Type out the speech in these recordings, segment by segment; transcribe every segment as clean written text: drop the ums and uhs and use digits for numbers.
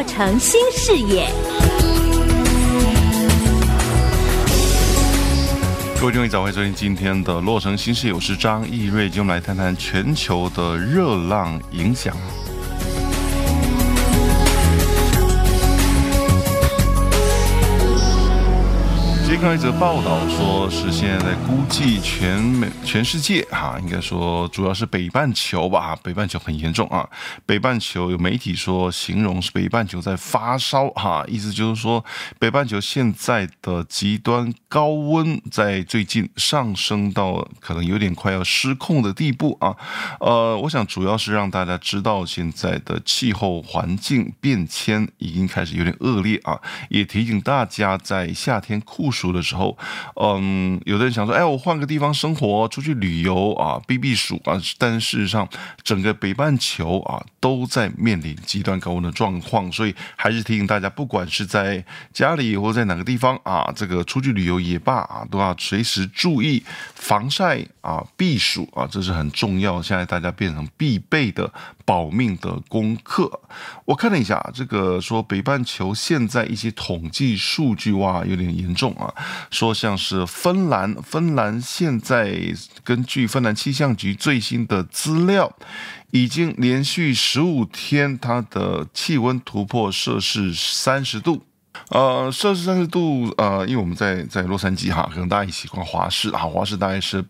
洛城新视野。 各位听众早，欢迎收听今天的洛城新视野，我是张义瑞，今天我们来谈谈全球的热浪影响。今天看到一则报道，说是现在估计全世界应该说主要是北半球吧，北半球很严重啊。北半球有媒体说形容是北半球在发烧意思就是说北半球现在的极端高温在最近上升到可能有点快要失控的地步啊。我想主要是让大家知道现在的气候环境变迁已经开始有点恶劣啊，也提醒大家在夏天酷暑的时候，有的人想说，我换个地方生活，出去旅游啊，避暑啊，但是事实上，整个北半球都在面临极端高温的状况，所以还是提醒大家，不管是在家里或者在哪个地方这个出去旅游也罢都要随时注意防晒避暑这是很重要，现在大家变成必备的保命的功课。我看了一下，这个说北半球现在一些统计数据有点严重说像是芬兰现在根据芬兰气象局最新的资料，已经连续15天它的气温突破摄氏30度。摄氏30度，因为我们在洛杉矶可能大家也习惯华氏华氏大概是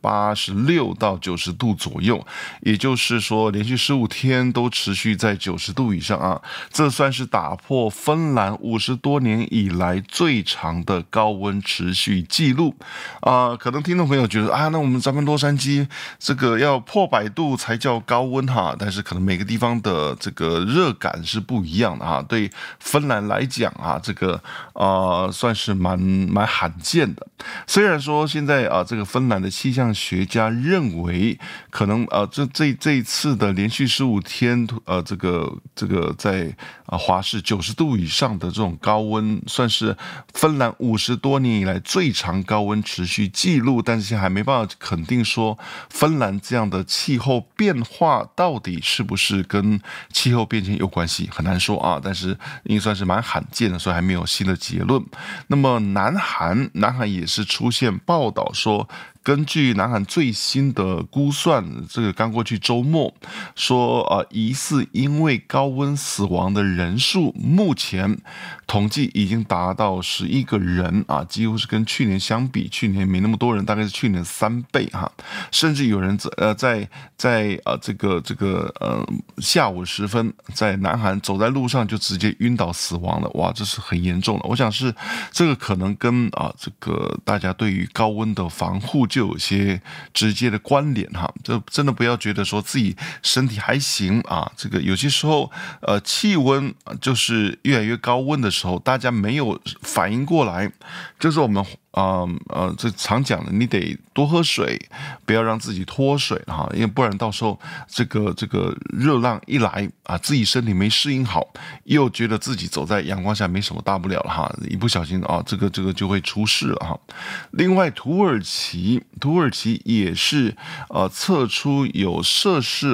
86到90度左右，也就是说连续15天都持续在90度以上这算是打破芬兰50多年以来最长的高温持续记录可能听众朋友觉得那我们咱们洛杉矶这个要破100度才叫高温但是可能每个地方的这个热感是不一样的对芬兰来讲这个算是蛮罕见的。虽然说现在这个芬兰的气象学家认为，可能这一次的连续15天这个在华氏90度以上的这种高温，算是芬兰50多年以来最长高温持续记录，但是现在还没办法肯定说芬兰这样的气候变化到底是不是跟气候变迁有关系，很难说但是应该算是蛮罕见的，所以还没有新的结论。那么南韩也是出现报道说，根据南韩最新的估算，这个刚过去周末说疑似因为高温死亡的人数，目前统计已经达到11个人几乎是跟去年相比，去年没那么多人，大概是去年3倍甚至有人在这个下午时分，在南韩走在路上就直接晕倒死亡了，哇，这是很严重的。我想是这个可能跟这个大家对于高温的防护就有些直接的关联就真的不要觉得说自己身体还行这个有些时候气温就是越来越高温的时候，大家没有反应过来，就是我们这常讲的，你得多喝水，不要让自己脱水因为不然到时候这个热浪一来自己身体没适应好，又觉得自己走在阳光下没什么大不了了一不小心这个就会出事了另外土耳其也是测出有摄氏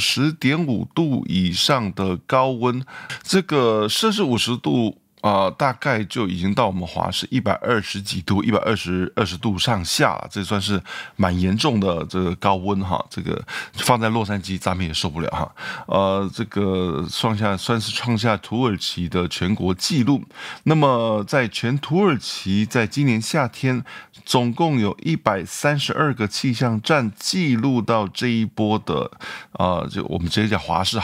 50.5度以上的高温，这个摄氏50度大概就已经到我们华氏120几度，120度上下了，这算是蛮严重的这个高温这个放在洛杉矶咱们也受不了这个算是创下土耳其的全国纪录。那么在全土耳其在今年夏天，总共有132个气象站记录到这一波的就我们直接讲华氏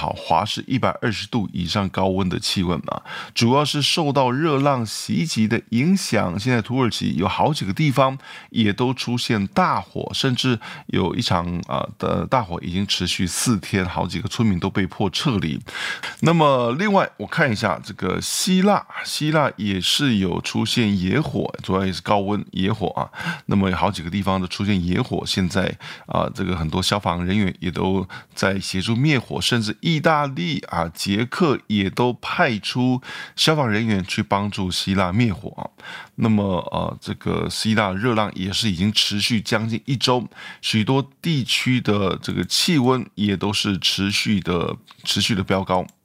120度以上高温的气温主要是受到热浪袭击的影响，现在土耳其有好几个地方也都出现大火，甚至有一场的大火已经持续4天，好几个村民都被迫撤离。那么另外我看一下这个希腊也是有出现野火，主要也是高温野火那么有好几个地方都出现野火，现在这个很多消防人员也都在协助灭火，甚至意大利捷克也都派出消防人员去帮助希腊灭火那么这个希腊热浪也是已经持续将近1周，许多地区的这个气温也都是持续的飙高。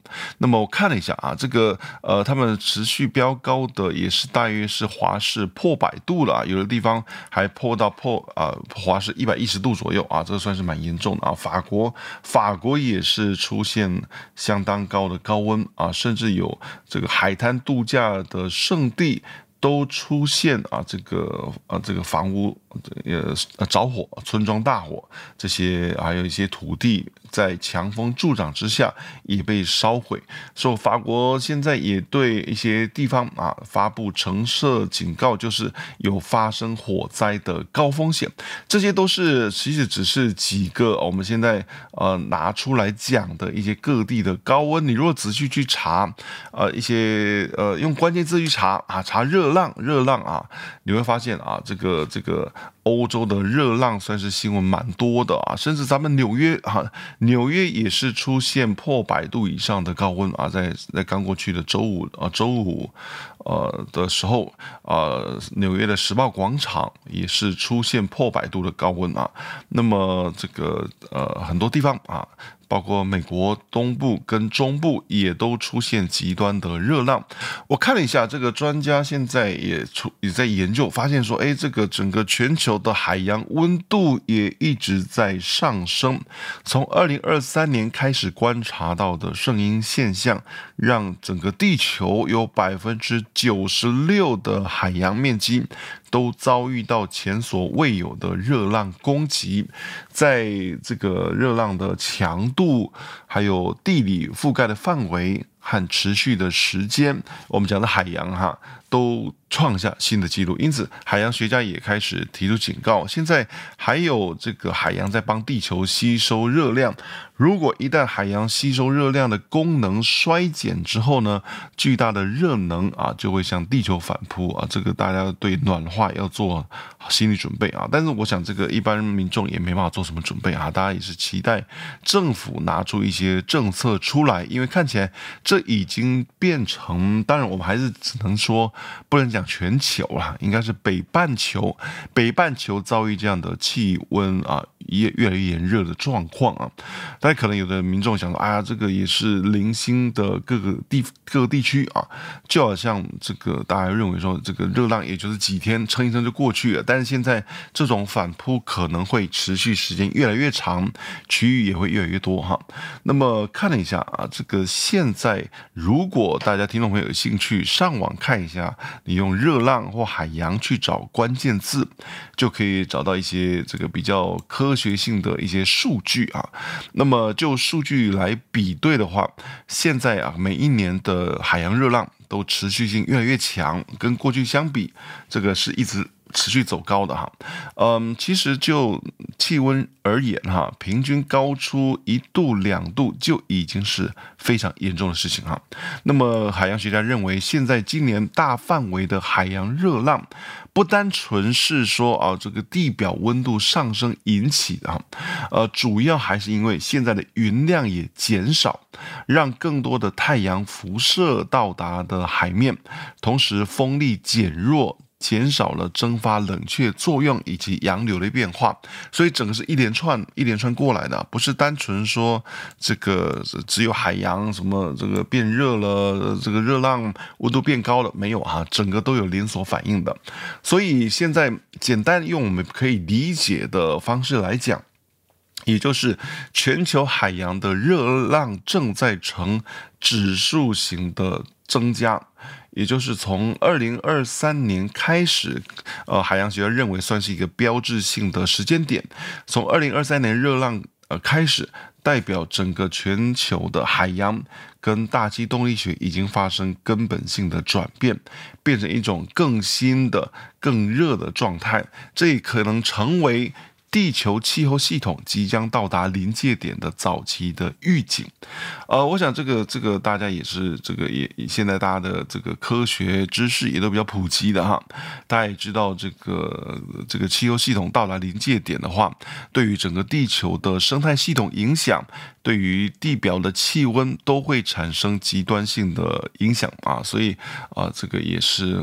那么我看了一下啊，这个他们持续飙高的也是大约是华氏破100度了，有的地方还破华氏110度左右啊，这个算是蛮严重的啊。法国也是出现相当高的高温啊，甚至有这个海滩度假的圣地都出现这个房屋着火、村庄大火，这些还有一些土地在强风助长之下也被烧毁。所以法国现在也对一些地方发布橙色警告，就是有发生火灾的高风险。这些都是其实只是几个我们现在拿出来讲的一些各地的高温。你如果仔细去查一些用关键字去查查热浪你会发现这个欧洲的热浪算是新闻蛮多的甚至咱们纽约也是出现破100度以上的高温在刚过去的周五的时候纽约的时报广场也是出现破100度的高温那么这个很多地方包括美国东部跟中部也都出现极端的热浪。我看了一下，这个专家现在也在研究，发现说，这个整个全球的海洋温度也一直在上升。从2023年开始观察到的圣婴现象，让整个地球有96%的海洋面积都遭遇到前所未有的热浪攻击。在这个热浪的强度还有地理覆盖的范围和持续的时间，我们讲的海洋都创下新的纪录。因此海洋学家也开始提出警告，现在还有这个海洋在帮地球吸收热量，如果一旦海洋吸收热量的功能衰减之后呢，巨大的热能就会向地球反扑这个大家对暖化要做心理准备但是我想这个一般民众也没办法做什么准备大家也是期待政府拿出一些政策出来，因为看起来这已经变成，当然我们还是只能说不能讲全球应该是北半球遭遇这样的气温越来越炎热的状况但可能有的民众想说这个也是零星的各个地区就好像这个大家认为说这个热浪也就是几天撑一撑就过去了，但是现在这种反扑可能会持续时间越来越长，区域也会越来越多那么看了一下这个现在如果大家听众朋友有兴趣上网看一下，你用热浪或海洋去找关键字，就可以找到一些这个比较科学性的一些数据那么就数据来比对的话，现在每一年的海洋热浪都持续性越来越强，跟过去相比，这个是一直持续走高的其实就气温而言平均高出1度2度就已经是非常严重的事情那么海洋学家认为，现在今年大范围的海洋热浪不单纯是说这个地表温度上升引起的主要还是因为现在的云量也减少，让更多的太阳辐射到达的海面，同时风力减弱，减少了蒸发冷却作用以及洋流的变化，所以整个是一连串过来的，不是单纯说这个只有海洋什么这个变热了，这个热浪温度变高了，没有整个都有连锁反应的。所以现在简单用我们可以理解的方式来讲，也就是全球海洋的热浪正在呈指数型的增加，也就是从2023年开始，海洋学家认为算是一个标志性的时间点。从2023年热浪开始，代表整个全球的海洋跟大气动力学已经发生根本性的转变，变成一种更新的、更热的状态。这也可能成为地球气候系统即将到达临界点的早期的预警。我想这个大家也是也现在大家的这个科学知识也都比较普及的大家也知道这个气候系统到达临界点的话，对于整个地球的生态系统影响，对于地表的气温都会产生极端性的影响所以这个也是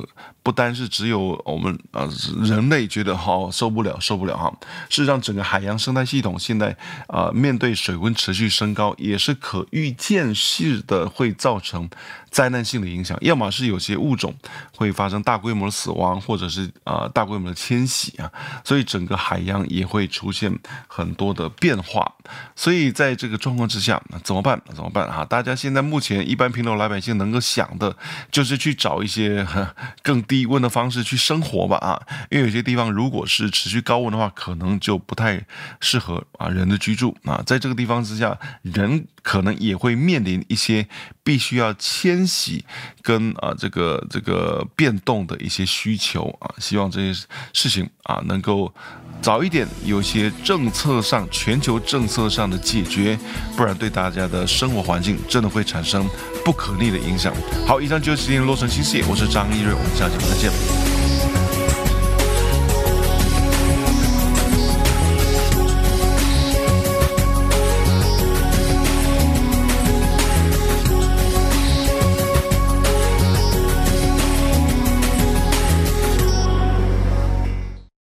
不单是只有我们人类觉得受不了哈，事实上整个海洋生态系统现在面对水温持续升高，也是可预见式的会造成灾难性的影响，要么是有些物种会发生大规模的死亡，或者是大规模的迁徙啊，所以整个海洋也会出现很多的变化。所以在这个状况之下，怎么办哈？大家现在目前一般平头老百姓能够想的，就是去找一些更低温的方式去生活吧啊，因为有些地方如果是持续高温的话，可能就不太适合人的居住啊。在这个地方之下，人可能也会面临一些必须要迁徙跟这个变动的一些需求啊。希望这些事情能够早一点有些全球政策上的解决，不然对大家的生活环境真的会产生不可逆的影响。好，以上就是今天的洛城新视野，我是张一瑞，我们下期再见。